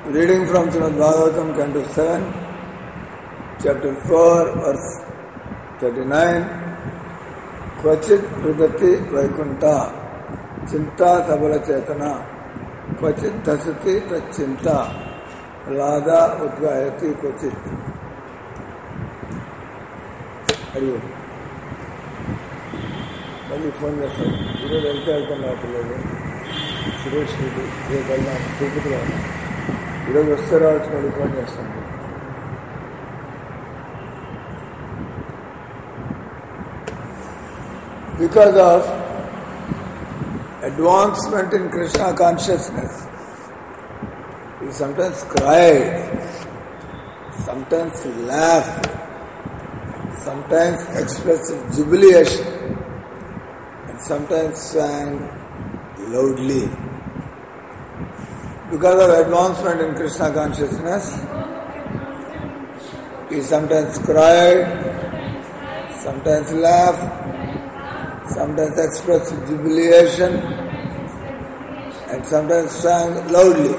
Reading from Srimad Bhagavatam, Canto 7, Chapter 4, verse 39. Kvachit Rudati Vaikunta Chinta Sabala Chetana Kvachit Dhasati Tachinta Lada Udgayati Kvachit. Hariyo. మళ్ళీ phone చేస్తాను. ఈరోజు వెళ్తాను రావట్లేదు. సురేష్ రెడ్డి రేపు వెళ్దాం. తిరుపతిలో ఉన్నాం. ఈరోజు వస్తే రావచ్చు. మళ్ళీ ఫోన్ చేస్తాను. Because of advancement in Krishna consciousness, we sometimes cried, sometimes laughed, sometimes expressed jubilation, and sometimes sang loudly. Because of advancement in Krishna consciousness, we sometimes cried, sometimes laughed, sometimes expressed jubilation, and sometimes sang loudly.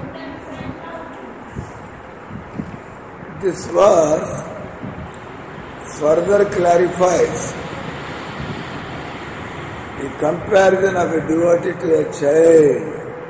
This verse further clarifies the comparison of a devotee to a child.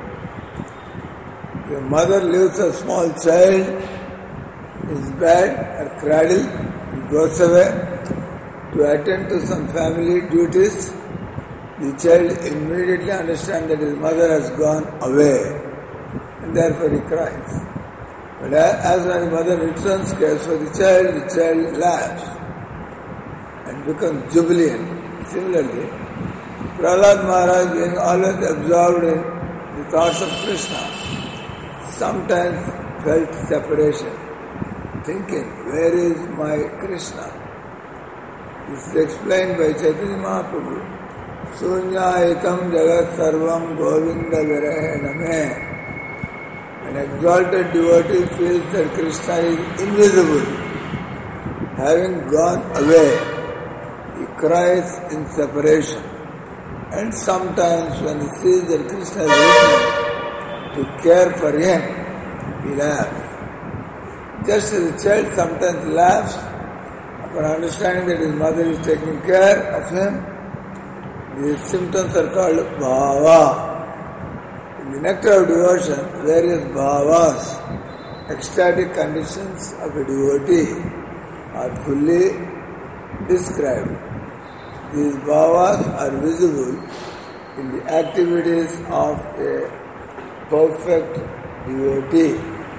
Your mother leaves a small child in his bed or cradle and goes away to attend to some family duties. The child immediately understands that his mother has gone away and therefore he cries. But as when the mother returns, cares for the child laughs and becomes jubilant. Similarly, Prahlad Maharaj, being always absorbed in the thoughts of Krishna, sometimes felt separation, thinking, where is my Krishna? This is explained by Chaitanya Mahaprabhu. Sunyaitam jagat sarvam govinda virahe name. An exalted devotee feels that Krishna is invisible. Having gone away, he cries in separation. And sometimes when he sees that Krishna is waiting to care for him, he laughs. Just as a child sometimes laughs upon understanding that his mother is taking care of him, these symptoms are called bhava. In the nectar of devotion, various bhavas, ecstatic conditions of a devotee, are fully described. These bhavas are visible in the activities of a perfect devotee.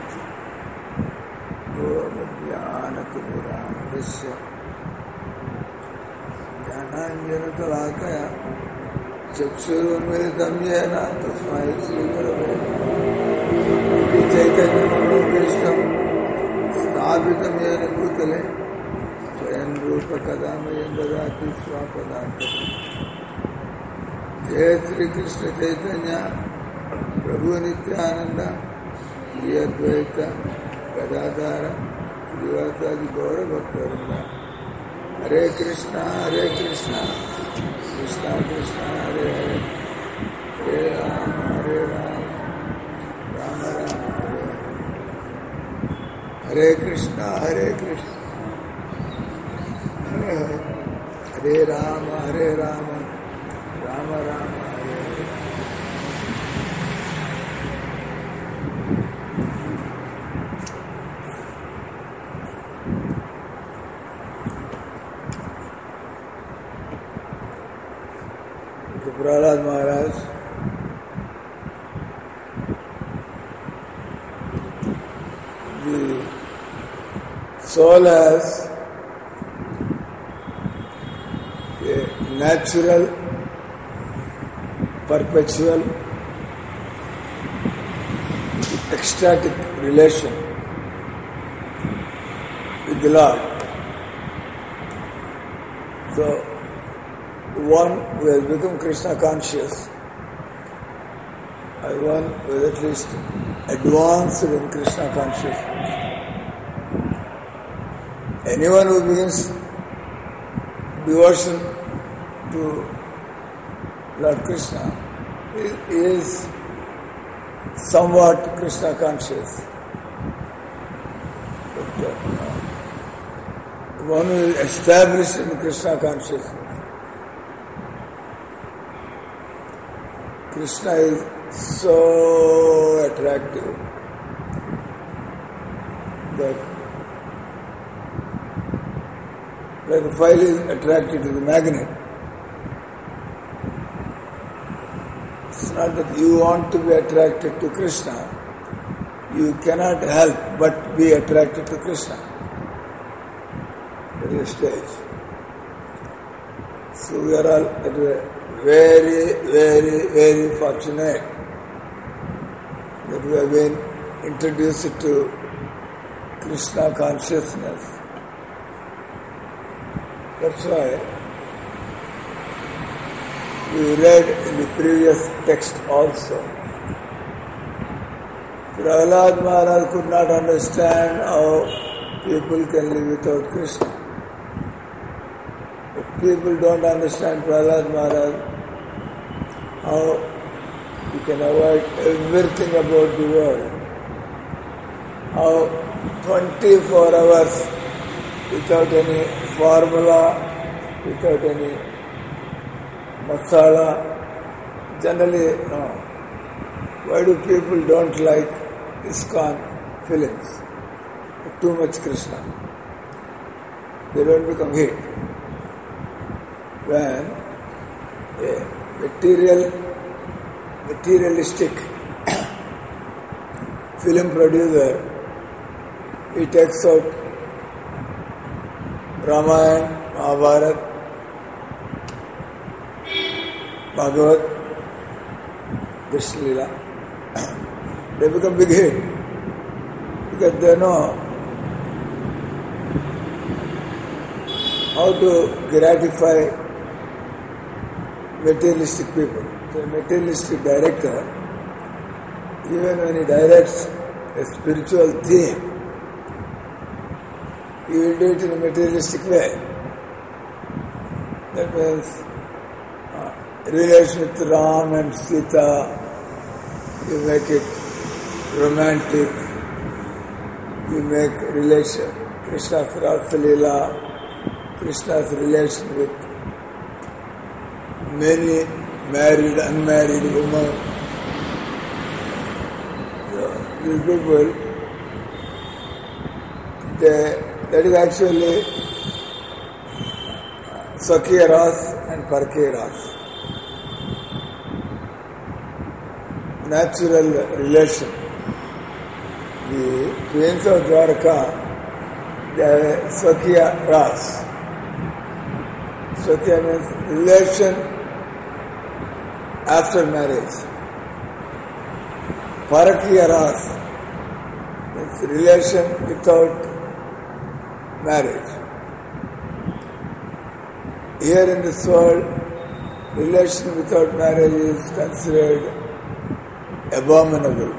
ज्ञानाञ्जनशलाकया चक्षुरुन्मिलितं येन तस्मै श्रीगुरवे नमः। चैतन्यमनोभीष्टं स्थापितं येन भूतले स्वयं रूप कदा मह्यं ददाति स्वापदान्तकम्। जय श्री कृष्ण चैतन्य प्रभु नित्यानंद श्री अद्वैत गदाधर श्रीवासादि गौर भक्तवृंद। हरे कृष्णा कृष्णा कृष्णा हरे हरे, हरे राम राम राम हरे हरे। हरे कृष्णा हरे Ram Ram Ram Hare Hare. Prahlad Maharaj the soul has a natural, perpetual, ecstatic relation with the Lord. So, one who has become Krishna conscious, or one who is at least advanced in Krishna consciousness. Anyone who begins devotion to Lord Krishna is somewhat Krishna conscious. One who is established in Krishna consciousness. Krishna is so attractive that like a file is attracted to the magnet. It's not that you want to be attracted to Krishna. You cannot help but be attracted to Krishna at this stage. So we are all very, very, very fortunate that we have been introduced to Krishna consciousness. That's why we read in the previous text also. Prahlad Maharaj could not understand how people can live without Krishna. If people don't understand Prahlad Maharaj, how you can avoid everything about the world. How 24 hours without any formula, without any masala, generally no. Why do people don't like ISKCON films? Too much Krishna. They don't become hit. When a materialistic film producer, he takes out Ramayana, Mahabharata, Bhagavad, Krishna Leela, they become big hit because they know how to gratify materialistic people. So a materialistic director, even when he directs a spiritual theme, he will do it in a materialistic way. That means relation with Ram and Sita, you make it romantic, you make relation, Krishna's Rasa Leela, Krishna's relation with many married, unmarried women. So, these people, that is actually Sakya Ras and Parke Ras. Natural relation. The Queens of Dwarka, they have a Sakya Ras. Sakya means relation after marriage. Parakya Ras means relation without marriage. Here in this world, relation without marriage is considered abominable.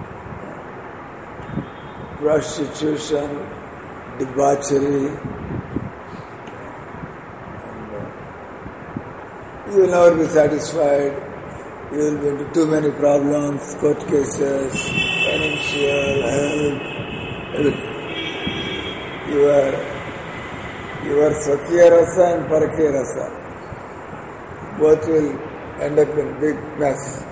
Prostitution, debauchery, you will never be satisfied. You will be into too many problems, court cases, financial, health, everything. Your Sakya Rasa and Parakya Rasa both will end up in big mess.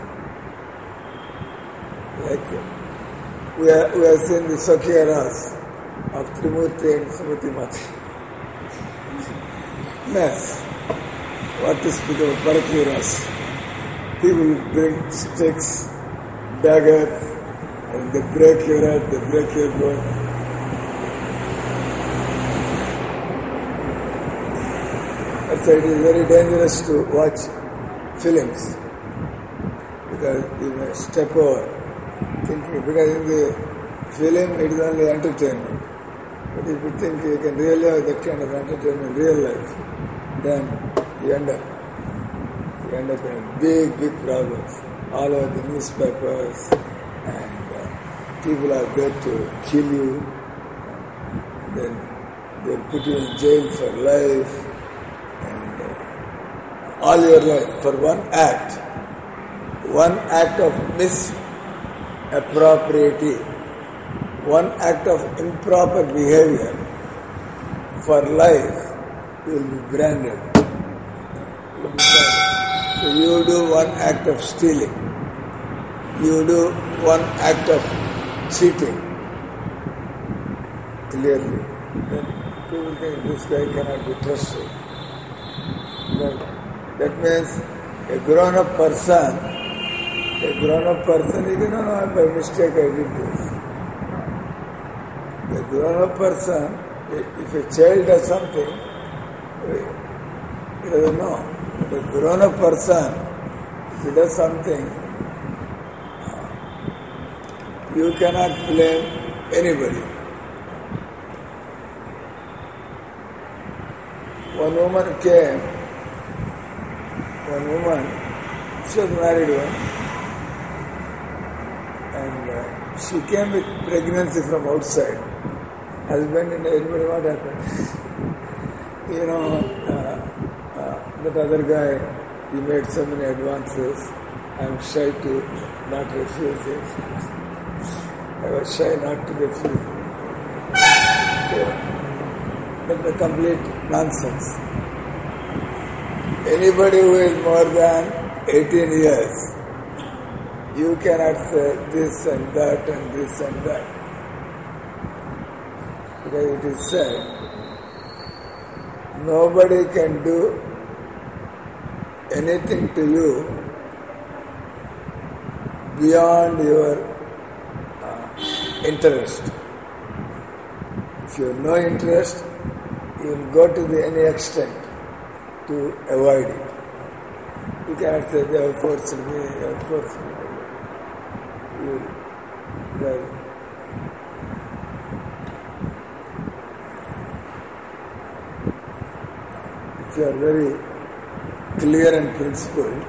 Like we have seen the Sakya Rasa of Trimurti and Sumati Mati. Mess. What to speak of Parakya Rasa? People bring sticks, daggers, and they break your head, they break your bone. So it is very dangerous to watch films because you may step over thinking, because in the film it is only entertainment. But if you think you can really have that kind of entertainment in real life, then you end up in big problems all over the newspapers, and people are there to kill you, and then they'll put you in jail for life. All your life for one act of appropriately. One act of improper behavior for life, you will be branded. So you do one act of stealing. You do one act of cheating. Clearly. Then people think this guy cannot be trusted. But that means a grown-up person, you can know, by mistake I did this. A grown-up person, if a child does something, he doesn't know. But a grown-up person, if he does something, you cannot blame anybody. One woman, she was married one, and she came with pregnancy from outside. Husband and everybody, what happened? That other guy, he made so many advances. I'm shy to not refuse it. I was shy not to refuse. So, that's a complete nonsense. Anybody who is more than 18 years, you cannot say this and that and this and that. Because it is said, nobody can do anything to you beyond your interest. If you have no interest, you will go to any extent to avoid it. You cannot say they have forced me, If you are very clear and principled,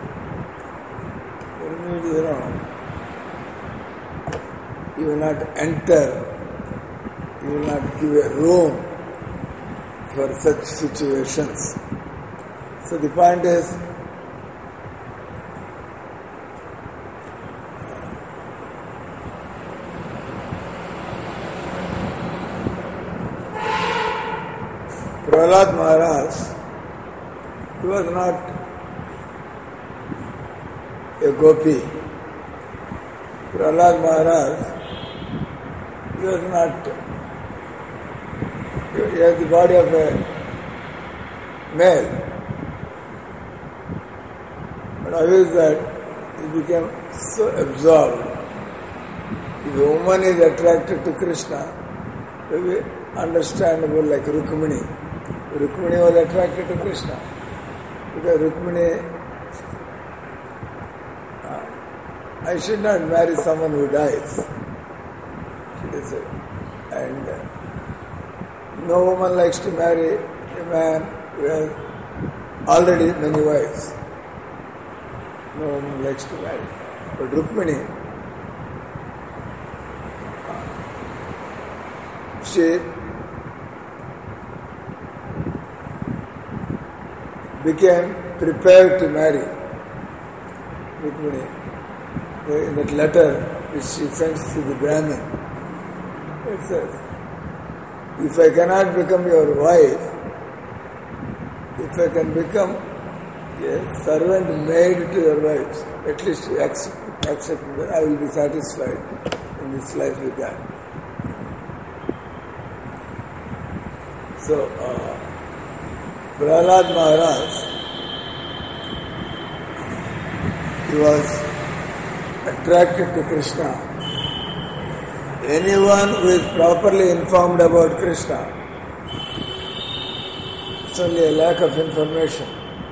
you will not enter, you will not give a room for such situations. So the point is, Prahlad Maharaj, he was not a gopi. Prahlad Maharaj, he was not, he has the body of a male. But how is that he became so absorbed? If a woman is attracted to Krishna, maybe understandable like Rukmini. Rukmini was attracted to Krishna. Because Rukmini, I should not marry someone who dies. She said. And no woman likes to marry a man who has already many wives. No woman likes to marry. But Rukmini, she became prepared to marry. Rukmini, in that letter which she sends to the Brahmin, it says, if I cannot become your wife, if I can become a servant maid to your wives, at least you accept me, I will be satisfied in this life with that. So, Prahlad Maharaj, he was attracted to Krishna. Anyone who is properly informed about Krishna, it's only a lack of information.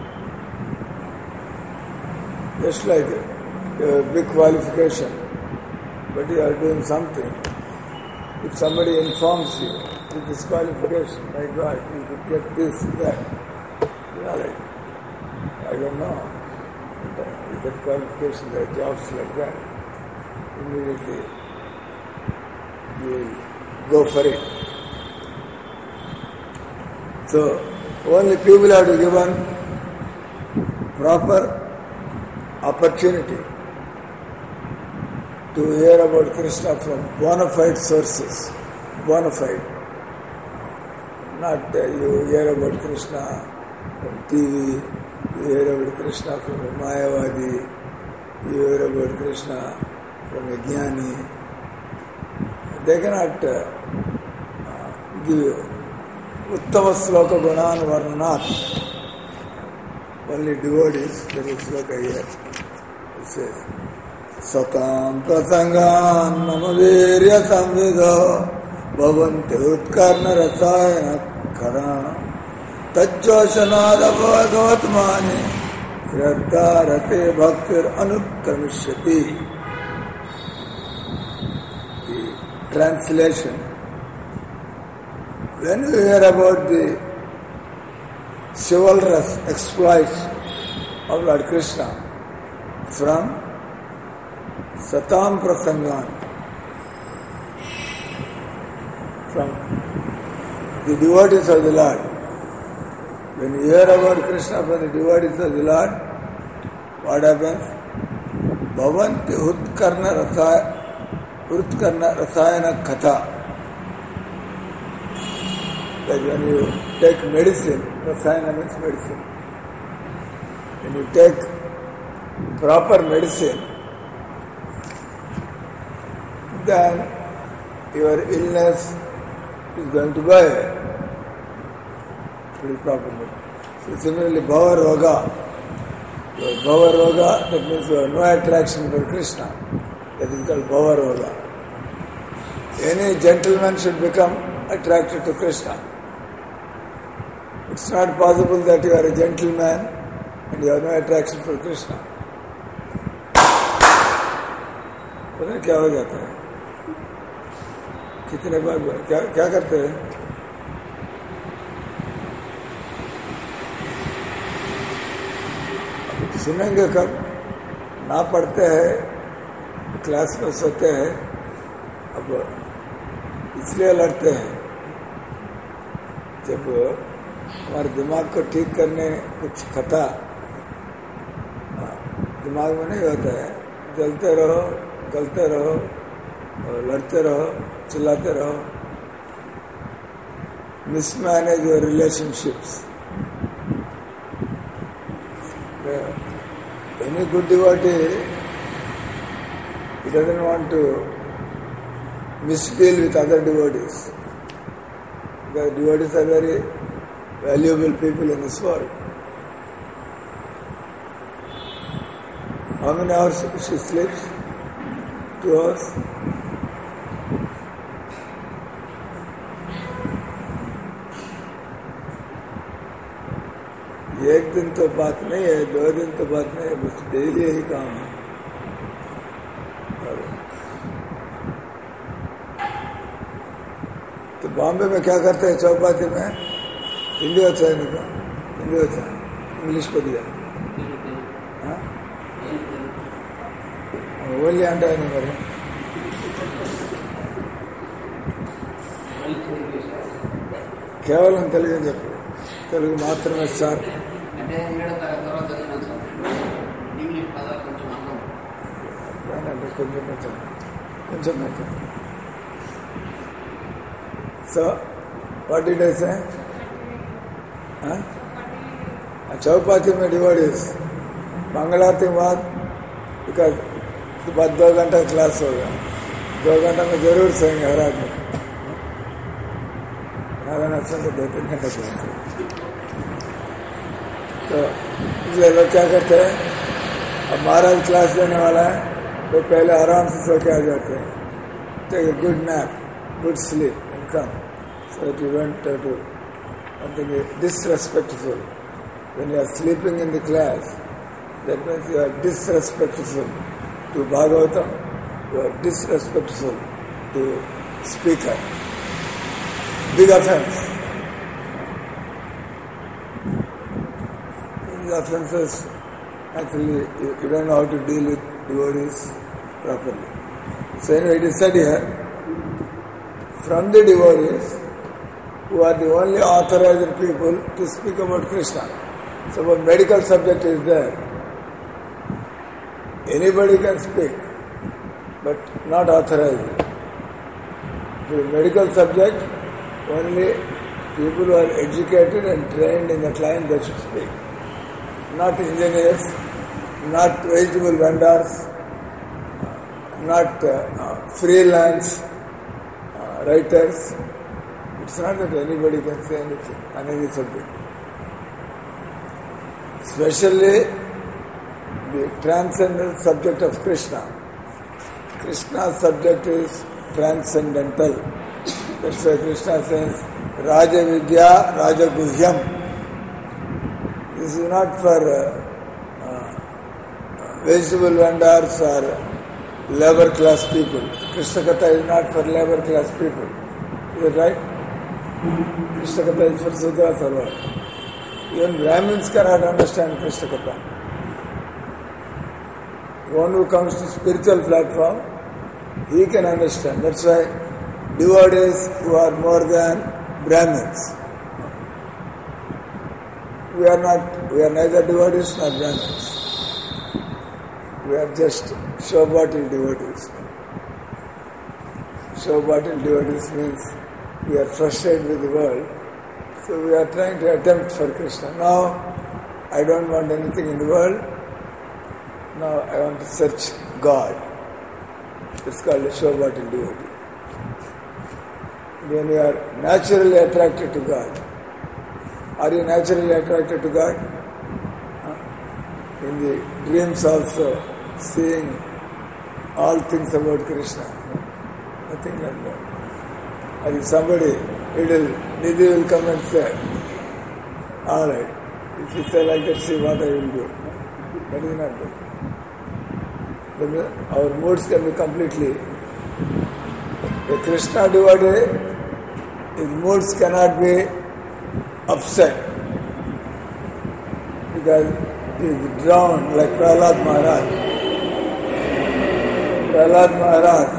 Just like you have a big qualification, but you are doing something. If somebody informs you with this qualification, my God, you could get this, that. I don't know. With that qualification, there are jobs like that. Immediately, you go for it. So, only people have to give one proper opportunity. to hear about Krishna from bona fide sources. Bona fide. Not you hear about Krishna from TV, you hear about Krishna from a Mayavadi, you hear about Krishna from a Jnani. They cannot give you Uttama Sloka Gunan Varnanat. Only devotees, there is sloka here. It says, Satam Prasangan Mamavirya Samvidho Bhavanti Utkarna Rasayana Khara Tajjosanada Bhagavatmani Shraddha Rate Bhaktir Anuttamishati. The translation. When you hear about the chivalrous exploits of Lord Krishna from Satam Prasangan, from the devotees of the Lord. When you hear about Krishna from the devotees of the Lord, what happens? Bhavanti Utkarna Rasayana Katha. Like when you take medicine, Rasayana means medicine. When you take proper medicine, then your illness is going to go away. Pretty proper medicine. So similarly, Bhava Roga. Your Bhava Roga, that means you have no attraction for Krishna. That is called Bhava Roga. Any gentleman should become attracted to Krishna. It's not possible that you are a gentleman and you have no attraction for Krishna. पता नहीं क्या हो जाता है, कितने बार क्या करते हैं? सुनेंगे कब? ना पढ़ते हैं, क्लास में सोते हैं, अब इसलिए लड़ते हैं जब हमारे दिमाग को ठीक करने कुछ कथा दिमाग में नहीं होता है, जलते रहो, गलते रहो, लड़ते रहो, चिल्लाते रहो. Mismanage your relationships. Any good devotee, he doesn't want to misdeal with other devotees. Because devotees are very valuable people in this world. How many hours she sleeps? 2 hours? एक दिन तो बात नहीं है, 2 दिन तो बात नहीं है, बस डेली यही काम है. तो बॉम्बे में क्या करते हैं चौपाटी में? हिंदी अच्छा है नहीं, हिंदी अच्छा है, इंग्लिश को दिया. ఓన్లీ అంటే ఆయన మరి కేవలం తెలుగు చెప్పు, తెలుగు మాత్రమే సార్. కొంచెం కొంచెం కొంచెం కొంచెం. So what did I say? Chowpatty में डिवोटीज मंगलारती के बाद बिकॉज उसके बाद 2 घंटा क्लास होगा, 2 घंटा में जरूर सोएंगे हर आदमी. नारायण अच्छा तो 2-3 घंटा क्लास होगा. तो इसलिए लोग क्या करते हैं, अब महाराज क्लास देने वाला है तो पहले आराम से सो के आ जाते हैं. Take a good nap, good sleep and come, so that you don't have to something disrespectful. When you are sleeping in the class, that means you are disrespectful to Bhagavatam, you are disrespectful to speaker. Big offense. These offenses, actually, you don't know how to deal with devotees properly. So anyway, it is said here, from the devotees, who are the only authorized people to speak about Krishna. So a medical subject is there, anybody can speak. but not authorized. The medical subject, only people who are educated and trained in that line, they should speak. Not engineers, not vegetable vendors, not freelance writers. It's not that anybody can say anything on any subject. Especially the transcendental subject of Krishna. Krishna's subject is transcendental. That's why Krishna says, Raja Vidya, Raja Guhyam. This is not for vegetable vendors or labor class people. Krishna Katha is not for labor class people. Is that right? Krishna Katha is for Sudra Sarva. Even Brahmins cannot understand Krishna Katha. One who comes to spiritual platform, he can understand. That's why devotees who are more than Brahmins. We are neither devotees nor Brahmins. We are just show-bottle devotees. Show-bottle devotees means we are frustrated with the world. So we are trying to attempt for Krishna. Now, I don't want anything in the world. Now I want to search God. It's called a show-bottle devotee. When you are naturally attracted to God. Are you naturally attracted to God? In the dreams also, seeing all things about Krishna. Nothing like that. I think somebody, Nidhi will come and say, alright, if you say like that, see what I will do. That is not good. Our moods can be completely. The Krishna devotee, his moods cannot be upset because he is drowned like Prahlad Maharaj. Prahlad Maharaj,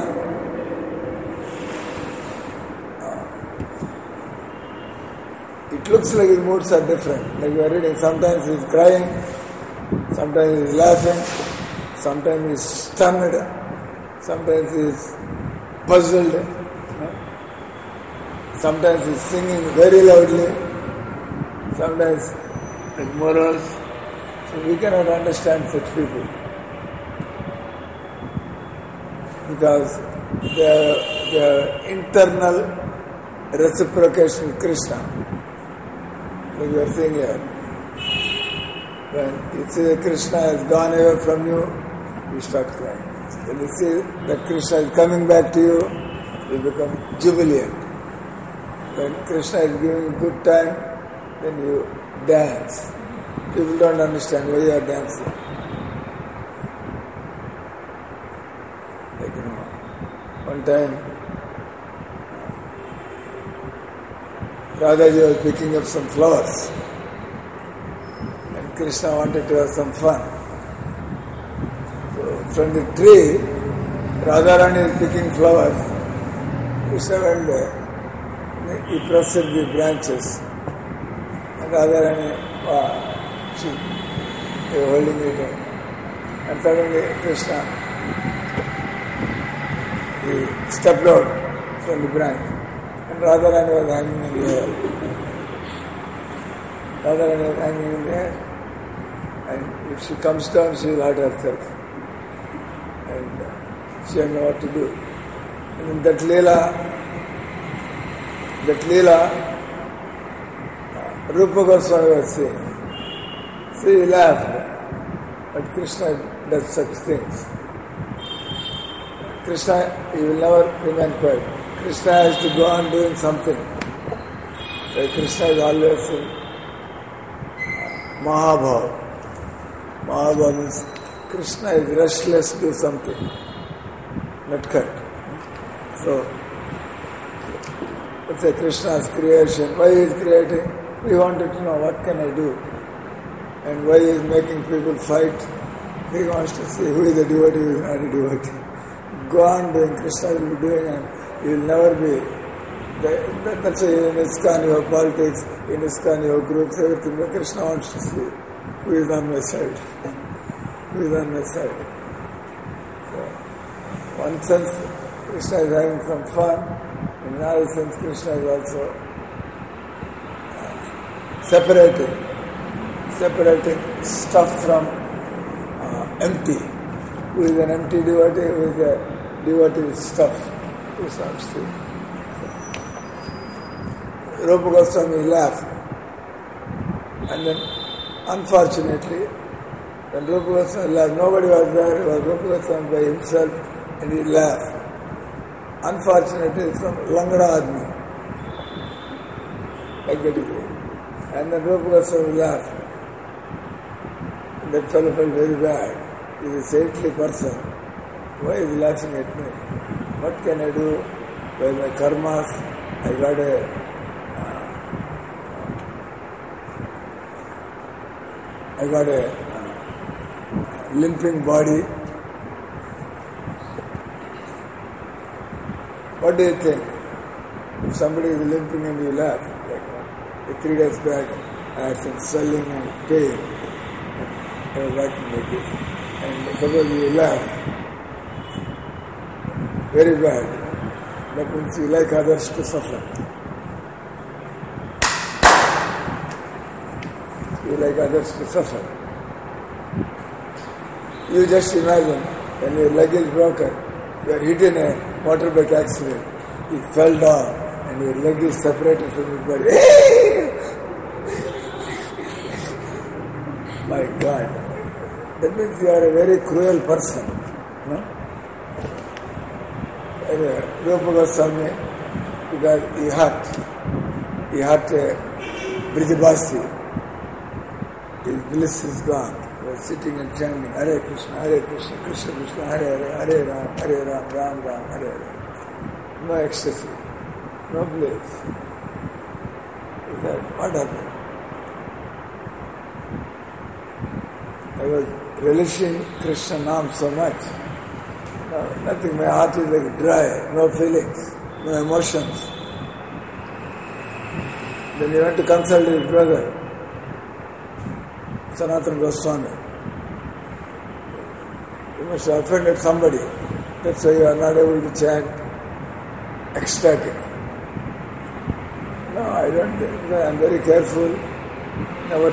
it looks like his moods are different. Like we are reading, sometimes he is crying, sometimes he is laughing, sometimes he is stunned, sometimes he is puzzled, sometimes he is singing very loudly, sometimes like morals. So we cannot understand such people because their internal reciprocation with Krishna. Like we are saying here, when you see that Krishna has gone away from you, you start crying. When you see that Krishna is coming back to you, you become jubilant. When Krishna is giving you good time, then you dance. People don't understand why you are dancing. Like, one time, Radhaji was picking up some flowers and Krishna wanted to have some fun. So from the tree, Radharani is picking flowers. Krishna went there. He pressed the branches. And Radharani, she was holding it in. And suddenly Krishna, he stepped out from the branch. And Radharani was hanging in the air. Radharani was hanging in the air. And if she comes down, she will hurt herself. And she doesn't know what to do. And in that Leela, Rupa Goswami was saying, so he laughed, but Krishna does such things. Krishna, he will never remain quiet. Krishna has to go on doing something. Krishna is always in Mahabhav. Mahabhav means Krishna is restless to do something. Not cut. So, let's say Krishna's creation. Why he is creating? We wanted to know what can I do. And why he is making people fight. He wants to see who is a devotee, who is not a devotee. Go on doing, Krishna will be doing, and you will never be. That's why in ISKCON you have politics, in ISKCON you have groups, everything. But Krishna wants to see who is on my side. Who is on my side. So, one sense Krishna is having some fun, in another sense Krishna is also separating stuff from empty. Who is an empty devotee? Who is a devotee with stuff? Who is not still. Rupa Goswami laughed. And then, unfortunately, when Rupa Goswami laughed, nobody was there. It was Rupa Goswami by himself, and he laughed. Unfortunately, some Langara Admi, like that. And then Rupa Goswami laughed. And that fellow felt very bad. He is a saintly person. Why is he laughing at me? What can I do? By my karmas, I got a limping body. What do you think? If somebody is limping and you laugh, like 3 days back, I had some swelling and pain. I was walking like this. And suppose you laugh, very bad. That means you like others to suffer. You like others to suffer. You just imagine when your leg is broken, you are hit in a motorbike accident, you fell down and your leg is separated from your body. My God. That means you are a very cruel person. No? Rupa Goswami, because he hurt Brijabasi. His bliss is gone. He was sitting and chanting, Hare Krishna, Krishna Krishna, Hare Ram, Ram Ram, Hare Hare. No ecstasy, no bliss. He said, what happened? I was relishing Krishna Nam so much. No, nothing, my heart is like dry, no feelings, no emotions. Then he went to consult his brother, Sanatana Goswami. You must have offended somebody. That's why you are not able to chant ecstatic. No, I don't think. I am very careful never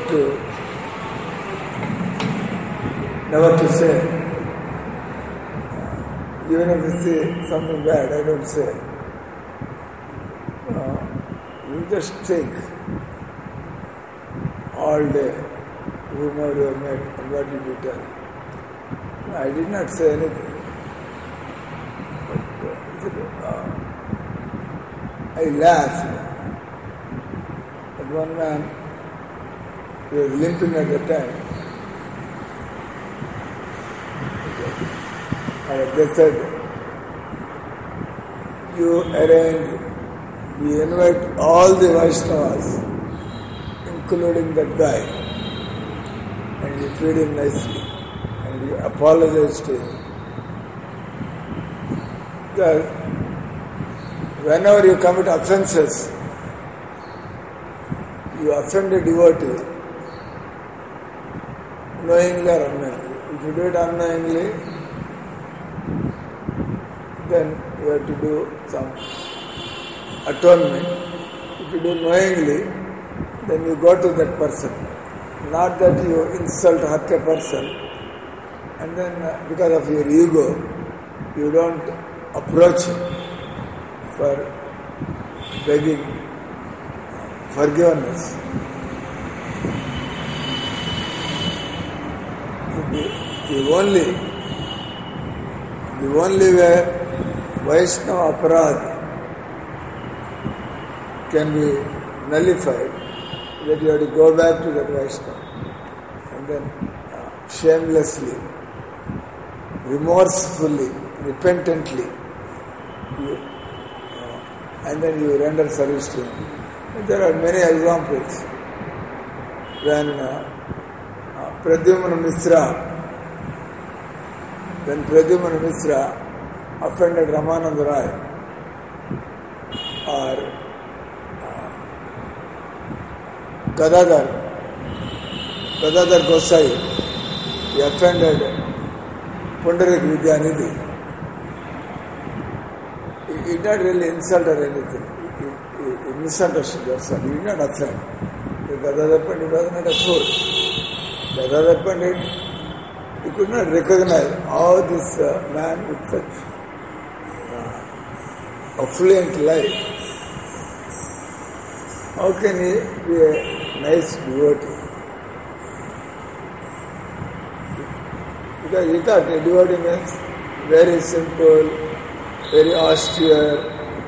to say. Even if you say something bad, I don't say. No, you just think all day. Whomever you have met, and what did you tell? No, I did not say anything. But, I laughed. But one man, he was limping at the time. And they said, you arrange, we invite all the Vaishnavas, including that guy. And you feed him nicely, and you apologize to him. Because whenever you commit offenses, you offend a devotee, knowingly or unknowingly. If you do it unknowingly, then you have to do some atonement. If you do knowingly, then you go to that person. Not that you insult, hurt a person, and then because of your ego, you don't approach him for begging forgiveness. So the only way Vaishnava aparadha can be nullified, that you have to go back to that Vaishnava and then shamelessly, remorsefully, repentantly, and then you render service to him. And there are many examples when Pradyumna Mishra offended Ramananda Rai, or Gadadhar Gosai, he offended Pundarik Vidyanidhi. He did not really insult or anything. He misunderstood, that's all. He did not offend. The Gadadhar Pandit was not a fool. Gadadhar Pandit, he could not recognize how this man with such affluent life, how can he be a nice devotee? Because he thought a devotee means very simple, very austere.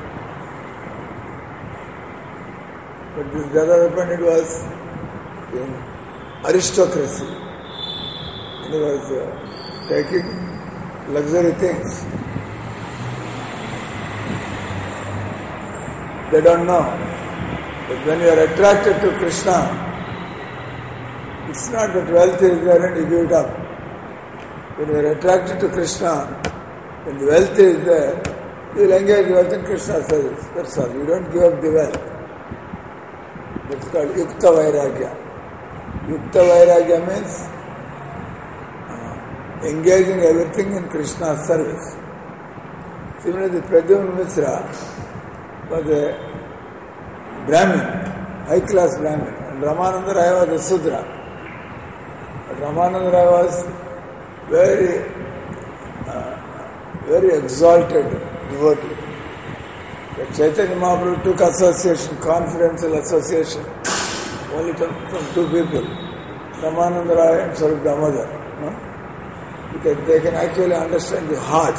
But this Gadadhar Pandit was in aristocracy. And he was taking luxury things. They don't know. But when you are attracted to Krishna, it's not that wealth is there and you give it up. When you are attracted to Krishna, when the wealth is there, you will engage the wealth in Krishna's service. That's all. You don't give up the wealth. That's called Yukta Vairagya. Yukta Vairagya means engaging everything in Krishna's service. Similarly, Pradyumna Mishra was a Brahmin, high-class Brahmin, and Ramananda Raya was a Sudra. But Ramananda Raya was very exalted devotee. But Chaitanya Mahaprabhu took association, confidential association, only from two people, Ramananda Raya and Swarup Damodar. No? Because they can actually understand the heart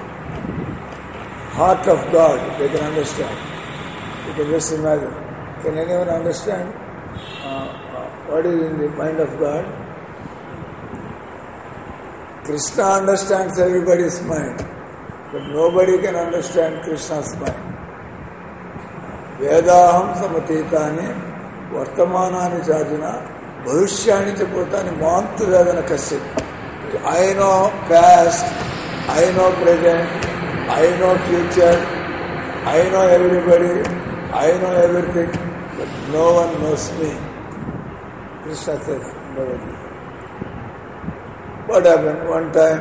of God, they can understand. You can just imagine. Can anyone understand what is in the mind of God? Krishna understands everybody's mind, but nobody can understand Krishna's mind. Vedaham samatitani vartamanani chajuna bhavishyani cha potani mantu vedana kasyat. I know past, I know present, I know future, I know everybody, I know everything, but no one knows me. Krishna says, nobody. What happened? One time,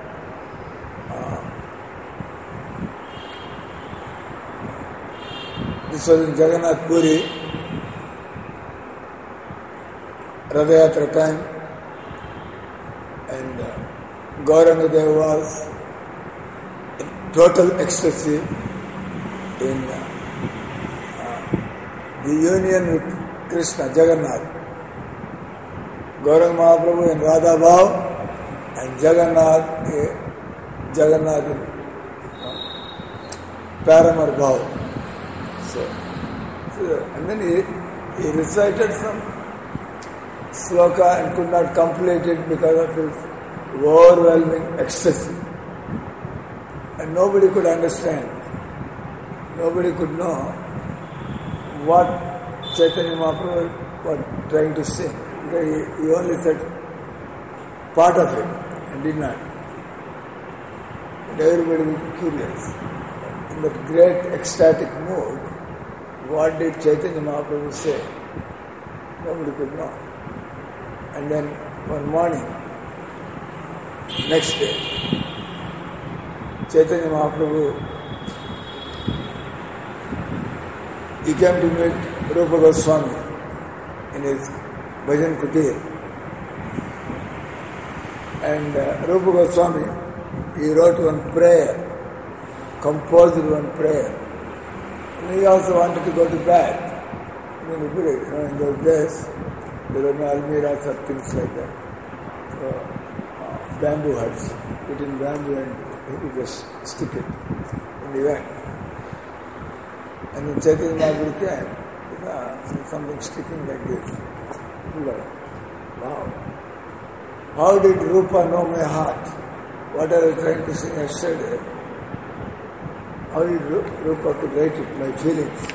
this was in Jagannath Puri, Radha-yatra time, and Gauranga Dev was in total ecstasy in the union with Krishna, Jagannath. Gauranga Mahaprabhu in Radha Bhav and Jagannath in Paramar Bhav. And then he recited some sloka and could not complete it because of his overwhelming ecstasy. And nobody could understand. Nobody could know what Chaitanya Mahaprabhu was trying to sing. Because he only said part of it and did not. And everybody was curious. In that great ecstatic mood, what did Chaitanya Mahaprabhu say? Nobody could know. And then one morning, next day, Chaitanya Mahaprabhu, he came to meet Rupa Goswami in his Bhajan Kutir. And Rupa Goswami, he wrote one prayer, composed one prayer. And he also wanted to go to bed. In those days, there were no almiras or things like that. So, bamboo huts, put in bamboo and he would just stick it in the went. And when Chaitanya Mahaprabhu came, something sticking like this. Wow. How did Rupa know my heart? What I was trying to say yesterday. How did Rupa could write it, my feelings?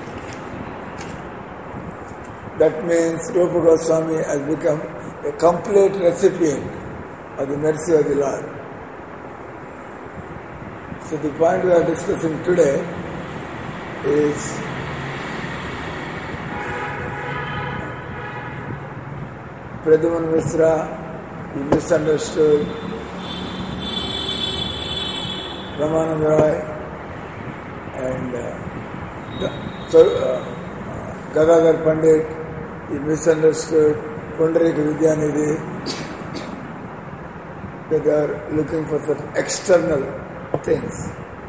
That means Rupa Goswami has become a complete recipient of the mercy of the Lord. So the point we are discussing today is Pradyumna Mishra, he misunderstood Ramananda Raya, And Gadadhar Pandit, he misunderstood Pundarika Vidyanidhi. They are looking for such external things.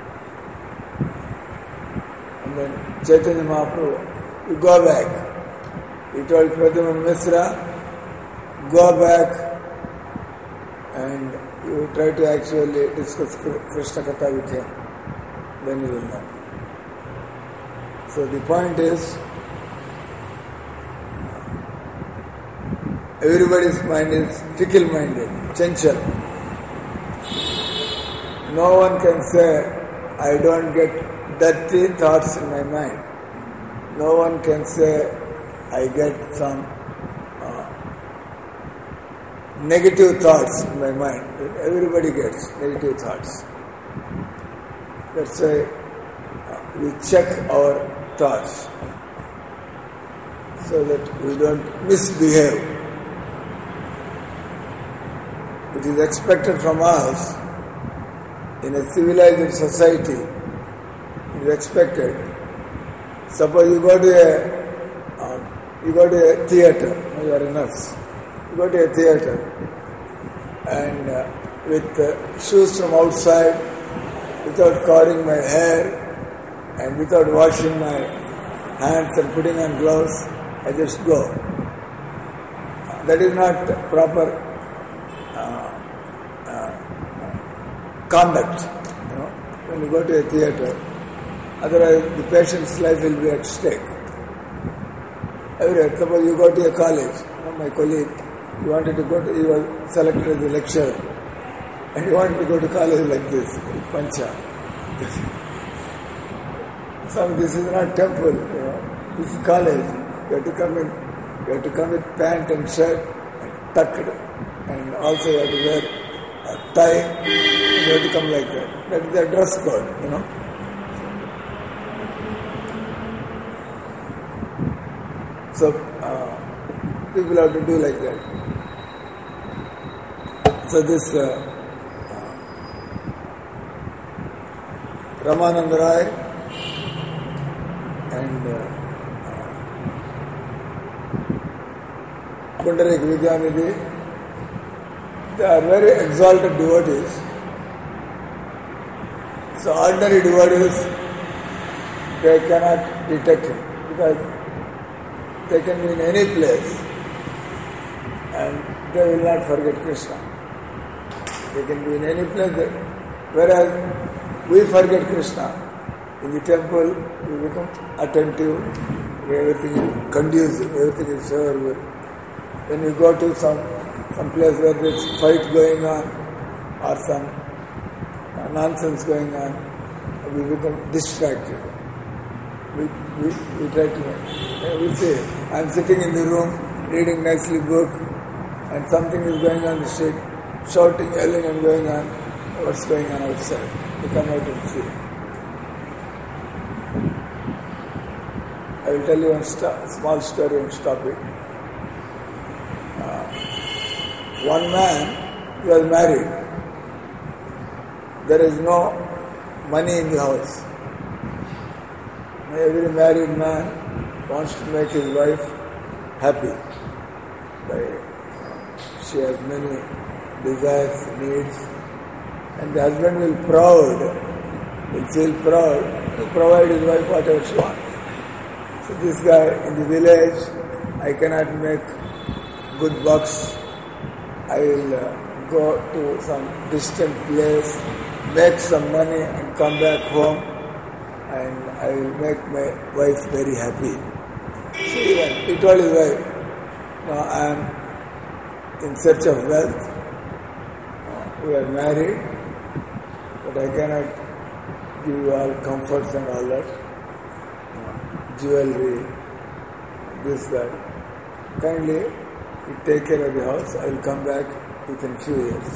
And then Chaitanya Mahaprabhu, you go back. He told Pradyumna Mishra, go back and you try to actually discuss Krishna Katha with him. Then you will know. So the point is, everybody's mind is fickle-minded, chanchal. No one can say, I don't get dirty thoughts in my mind. No one can say, I get some negative thoughts in my mind. Everybody gets negative thoughts. That's why we check our thoughts so that we don't misbehave. It is expected from us in a civilized society. It is expected. Suppose you go to a theatre. You are a nurse. You go to a theatre and with shoes from outside, without covering my hair and without washing my hands and putting on gloves, I just go. That is not proper conduct. When you go to a theatre, otherwise the patient's life will be at stake. Everywhere. Suppose you go to a college, my colleague, he wanted to go to, he was selected as a lecturer, and he wanted to go to college like this, Pancha. So this is not temple, this is college. You have to come with pant and shirt and tucked, and also you have to wear a tie. You have to come like that. That is the dress code, So people have to do like that. So this Ramananda Rai and Pundarika Vidyanidhi, they are very exalted devotees. So ordinary devotees, they cannot detect him because they can be in any place and they will not forget Krishna. They can be in any place, whereas we forget Krishna. In the temple, we become attentive, everything is conducive, everything is favorable. When we go to some place where there is fight going on or some nonsense going on, we become distracted. We try to, we say, I am sitting in the room, reading nicely book, and something is going on the street, shouting, yelling and going on. What's going on outside? We come out and see. I will tell you one small story and stop it. One man, he was married. There is no money in the house. Every married man wants to make his wife happy. She has many desires, needs, and the husband will feel proud to provide his wife whatever she wants. So this guy in the village, I cannot make good bucks. I will go to some distant place, make some money and come back home, and I will make my wife very happy. So he told his wife, now I am in search of wealth. We are married, but I cannot give you all comforts and all that. Jewelry, this, that. Kindly you take care of the house. I will come back within few years.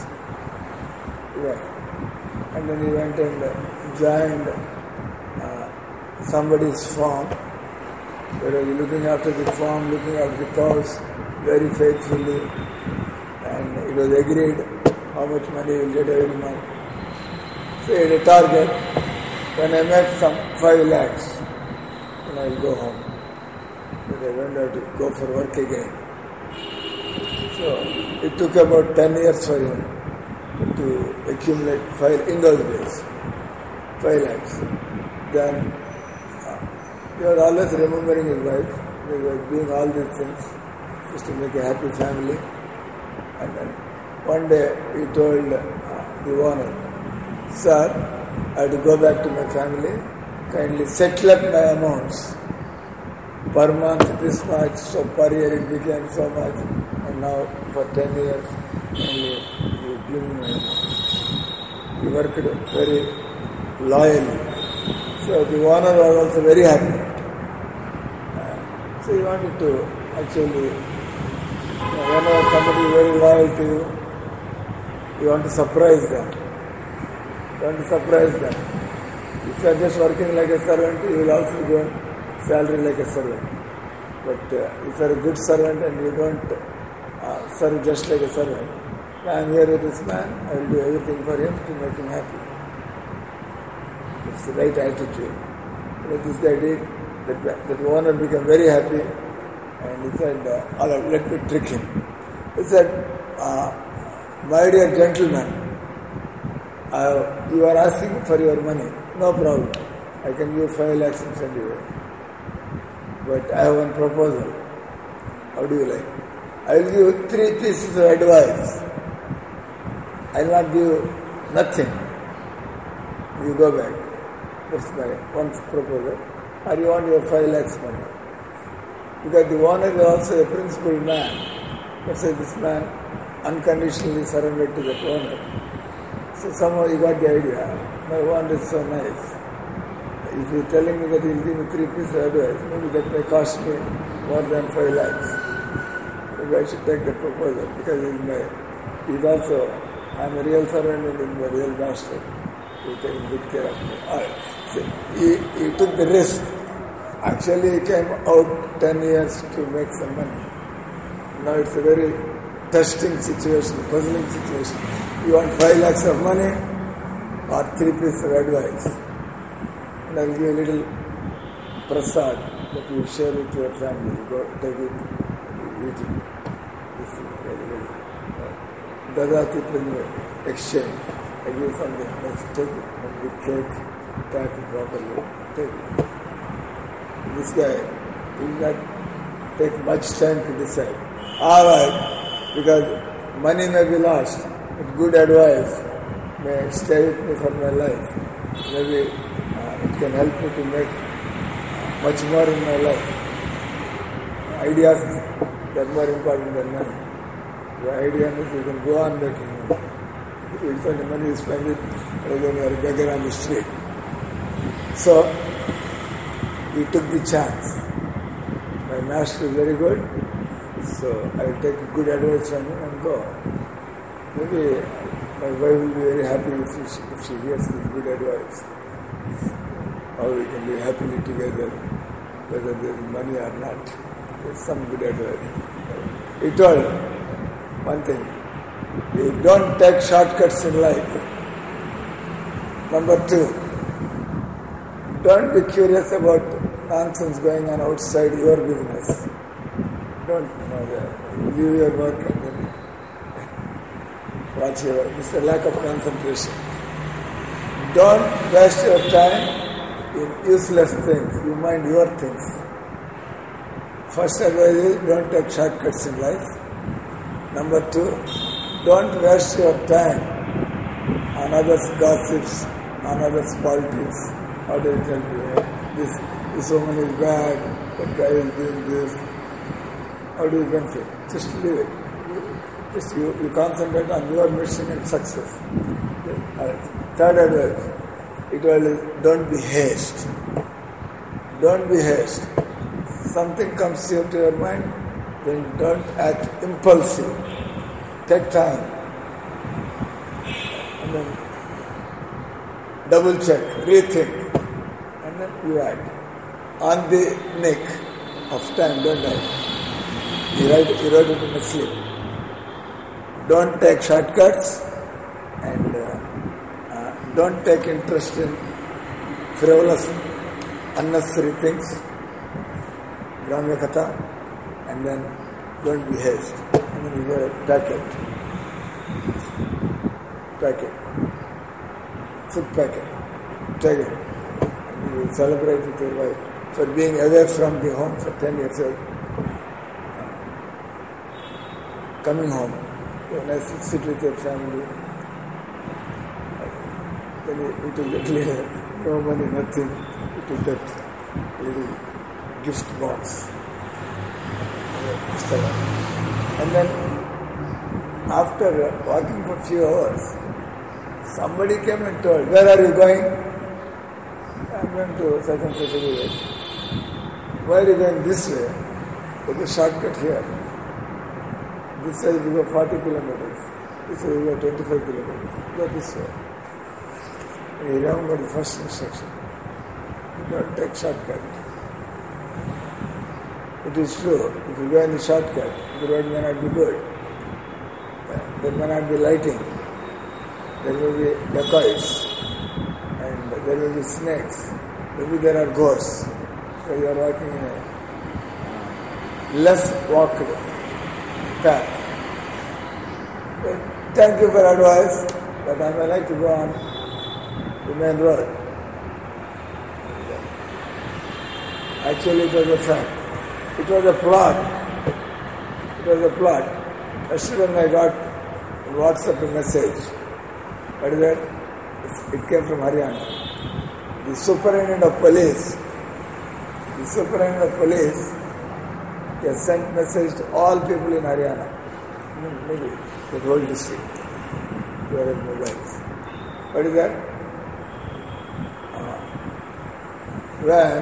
Yeah. And then he went and joined somebody's farm. Where he was looking after the farm, looking after the cows very faithfully. And it was agreed how much money he will get every month. So he had a target. when I make some 5 lakhs, then I will go home. But I don't have to go for work again. So it took about 10 years for him to accumulate 5 in those days, 5 lakhs. Then he was always remembering his wife. He was doing all these things just to make a happy family. And then one day he told the owner, "Sir, I have to go back to my family. Kindly settle up my amounts. Per month this much, so per year it became so much. And now for 10 years, only you give me my amount." He worked very loyally. So the owner was also very happy. So he wanted to actually, whenever somebody is very loyal to you, you want to surprise them. If you are just working like a servant, you will also get salary like a servant. But if you are a good servant and you don't serve just like a servant, I am here with this man, I will do everything for him to make him happy. It's the right attitude. What this guy did, that owner became very happy, and he said, let me trick him. He said, "My dear gentleman, you are asking for your money. No problem. I can give 5 lakhs and send you away. But I have one proposal. How do you like? I will give you 3 pieces of advice. I will not give you nothing. You go back. That's my one proposal. Or you want your 5 lakhs money. Because the owner is also a principled man. Let's say this man unconditionally surrendered to the owner. So somehow he got the idea. My owner is so nice. If you are telling me that he will give me 3 pieces of advice, maybe that may cost me more than 5 lakhs. Maybe I should take the proposal because he's also, I'm a real servant and he's my real master. He's taking good care of me. So he took the risk. Actually he came out 10 years to make some money. Now it's a very testing situation, puzzling situation. You want 5 lakhs of money or 3 pieces of advice? And I'll give you a little prasad that you share with your family. You go take it, eat it. This is very, very Dadati Pranyo exchange. I give you something, let's take it. And the cake, pack it properly, take it. This guy will not take much time to decide. Alright, because money may be lost, but good advice may stay with me for my life. Maybe it can help me to make much more in my life. Ideas are more important than money. The idea is you can go on making money. If you find the money, you spend it, and then you are a beggar on the street. So, he took the chance. My master is very good, so I will take good advice from him and go. Maybe my wife will be very happy if she hears this good advice. How we can live happily together, whether there is money or not. There's some good advice. He told one thing, you don't take shortcuts in life. Number 2, don't be curious about nonsense going on outside your business. Don't leave your work and then watch your work. It's a lack of concentration. Don't waste your time in useless things. You mind your things. First advice is don't take shortcuts in life. Number 2, don't waste your time on others' gossips, on others' politics. How do you tell me this woman is bad, that guy is doing this? How do you benefit? Just leave it. Just you concentrate on your mission and success. Third advice, it was don't be haste. Don't be haste. Something comes to your mind, then don't act impulsive. Take time. And then double check, rethink, and then you act. On the neck of time, don't act. You write it in a slip. Don't take shortcuts and don't take interest in frivolous, unnecessary things, Gramya Katha, and then don't be haste. And then you get a packet, food packet, take it. And you celebrate with your wife for being away from the home for 10 years old. Coming home, you nice to sit with your family. Then you will get later, no money, nothing. You will get little gift box. And then after walking for a few hours, somebody came and told, "Where are you going?" "I'm going to such and such a village." "Why are you going this way?" "There's a shortcut here. This way you go 40 kilometers. This way you go 25 kilometers. Go this way." And you remember the first instruction. Don't take shortcut. It is true. If you go in the shortcut, the road may not be good. There may not be lighting. There will be dacoits. And there will be snakes. Maybe there are ghosts. So you are walking in a less walked path. Well, thank you for advice, but I may like to go on the main road. Actually, it was a fact. It was a plot. Yesterday when I got on WhatsApp a message, what is that? It came from Haryana. The superintendent of police, he has sent message to all people in Haryana, maybe the whole district, who are mobiles. What is that? When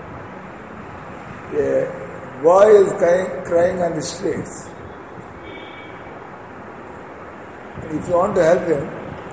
a boy is crying on the streets, and if you want to help him,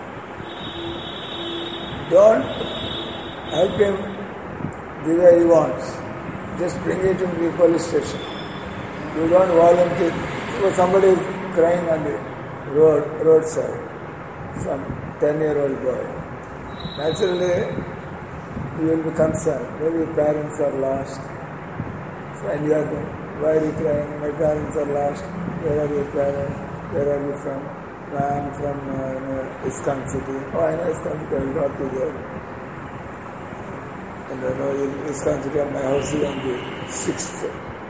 don't help him the way he wants. Just bring it to the police station. You don't volunteer. Because somebody is crying on the roadside, some 10-year-old boy. Naturally, you will be concerned. Maybe parents are lost. So, and you ask them, "Why are you crying? My parents are lost. Where are your parents? Where are you from?" "I am from ISKCON city." "Oh, I know ISKCON city. I will drop you there." And I know in ISKCON city, my house is on the 6th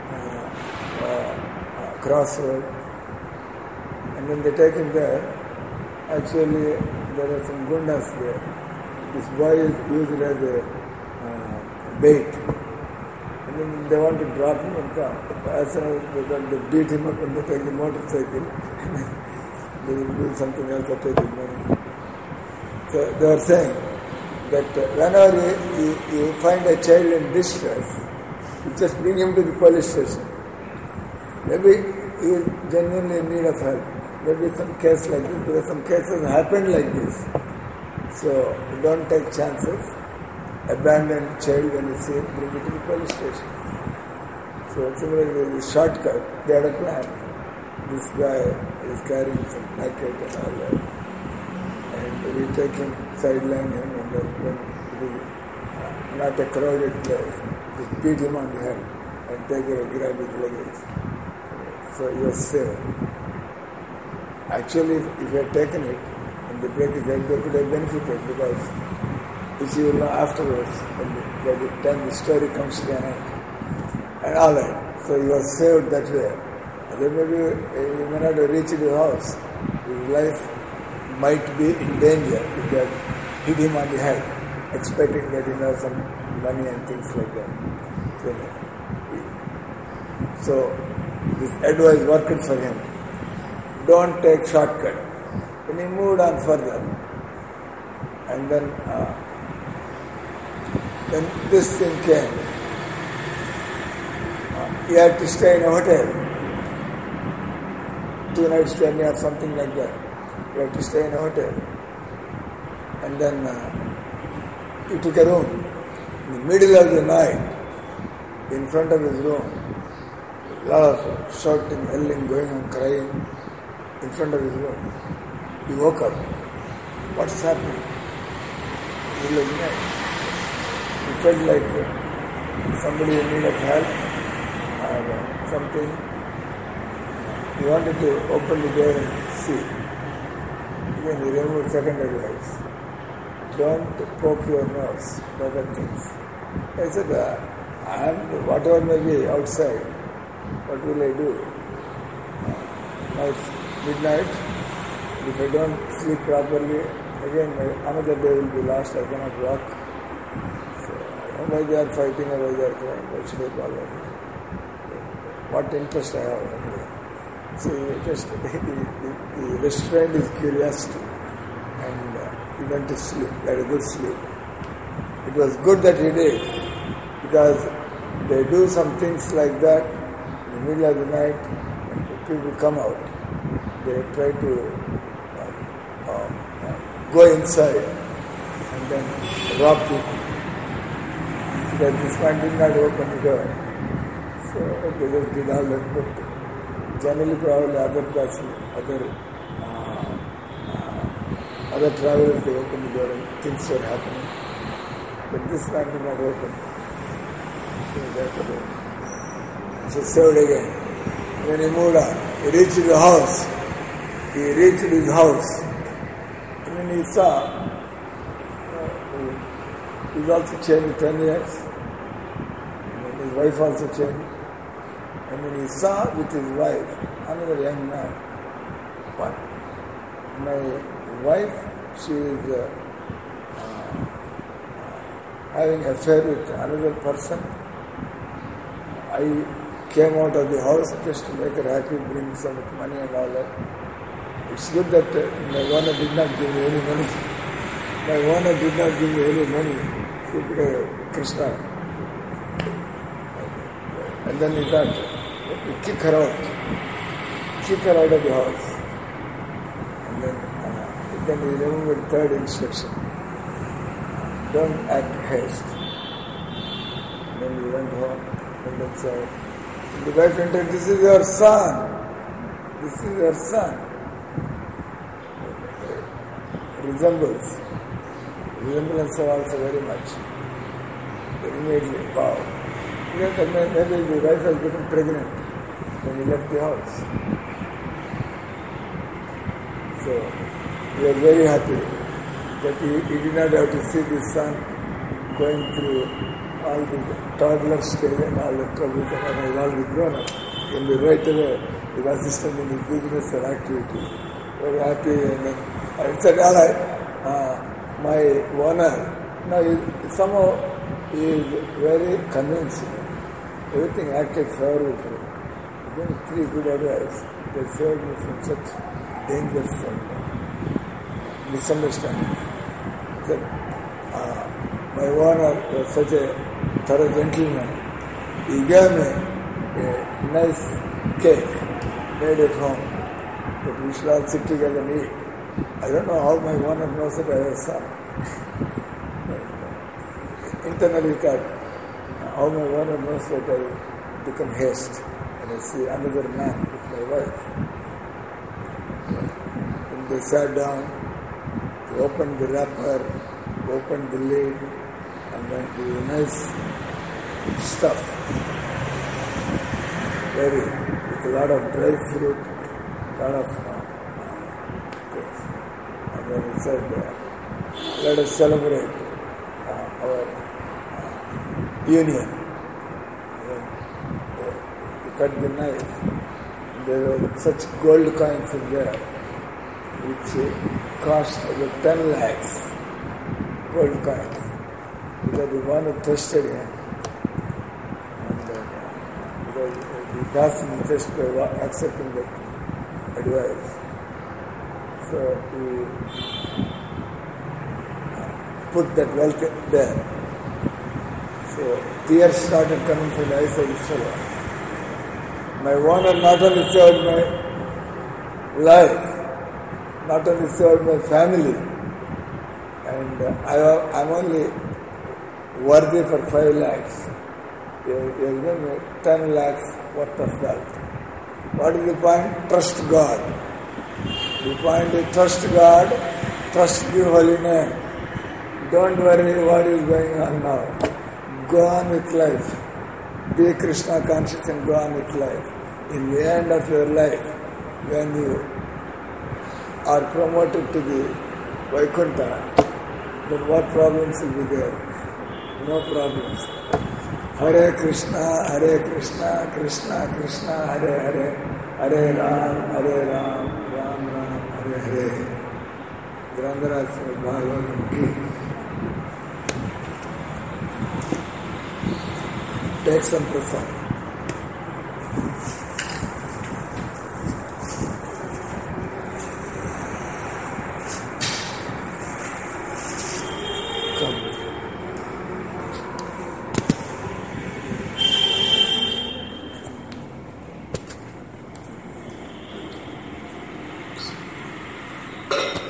crossroad. And when they take him there, actually there are some gundas there. This boy is used as a bait. And then they want to drop him and come. As soon as they beat him up and they take the motorcycle, they will do something else or take his money. So they are saying that whenever you find a child in distress, you just bring him to the police station. Maybe he is genuinely in need of help. Maybe some case like this, because some cases happen like this. So don't take chances. Abandon child when you see it, bring it to the police station. So similarly, the shortcut, they had a plan. This guy is carrying some packet and all that. And we take him, sideline him, and then when it is not a crowded place, just beat him on the head and take it and grab his luggage. So you are saved. Actually, if you had taken it and they break his head, they could have benefited, because if you will know afterwards, when by the time the story comes to an end. And all that. So you are saved that way. And then maybe you may not have reached your house. His life might be in danger if they had hit him on the head, expecting that he has some money and things like that. So this advice worked for him. Don't take shortcut. Then he moved on further. And then this thing came. He had to stay in a hotel. 2 nights journey or something like that. He had to stay in a hotel. And then he took a room. In the middle of the night, in front of his room, a lot of shouting, yelling, going on, crying in front of his room. He woke up. What's happening? Middle of the night. He felt like somebody in need of help or something. He wanted to open the door and see. Again, he removed second advice. Don't poke your nose in other things. I said, whatever may be outside, what will I do? Now it's midnight. If I don't sleep properly, again another day will be lost. I cannot walk. So I don't know why they are fighting or why they are crying. Why should I bother? What interest I have anyway. So just the restraint is curiosity, and he went to sleep. He had a good sleep. It was good that he did, because they do some things like that in the middle of the night, and people come out. They try to go inside and then rob people. Because this man did not open the door. So they just did all that. But generally, probably other travelers, they opened the door and things were happening. But this man did not open. So saved again. When he moved on, he reached the house. He reached his house. And then he saw, he's also changed 10 years. And then his wife also changed. And then he saw with his wife another young man. What? My wife, she is having an affair with another person. I came out of the house just to make her happy, bring some money and all that. It's good that my owner did not give me any money. My owner did not give me any money. So, Krishna. And then he thought, let me kick her out. Kick her out of the house. And then he remembered the third instruction. Don't act haste. And then he went home and then said, the wife entered, this is your son. This is your son. Resemblance also very much. Immediately, wow. Maybe the wife has become pregnant when he left the house. So he was very happy that he did not have to see his son going through all the toddler stage and all the troubles, and he was already grown up. He'll be right away with assistant in his business and activity. Very happy, and then I said, all right, my owner, now somehow he is very convincing. Everything acted favorable for him. He gave me 3 good advice. They saved me from such dangers and misunderstandings. That my owner was such a thorough gentleman. He gave me a nice cake made at home that we should all sit together and eat. I don't know how my owner knows that I have a son. Internally thought, how my owner knows that I become haste and I see another man with my wife. When they sat down, they opened the wrapper, opened the lid, and then the nice stuff, with a lot of dry fruit, a lot of things. And then he said, let us celebrate our union. And then he cut the knife. And there were such gold coins in there, which cost about 10 lakhs gold coins. Because the one who trusted him, and because he passed the test by accepting that advice. So he put that wealth there. So tears started coming from the eyes of Ishvara. My owner not only served my life, not only served my family, and I'm only worthy for 5 lakhs. He has given me 10 lakhs worth of wealth. What is the point? Trust God. The point is trust God, trust the holy name. Don't worry what is going on now. go on with life. Be Krishna conscious and go on with life. In the end of your life, when you are promoted to the Vaikuntha, then what problems will be there? No problems. Hare Krishna, Krishna Krishna, Hare Hare, Hare Ram, Ram Ram, Hare Hare. Grandharaj Bhagavatam ki. Take some prasad. Come.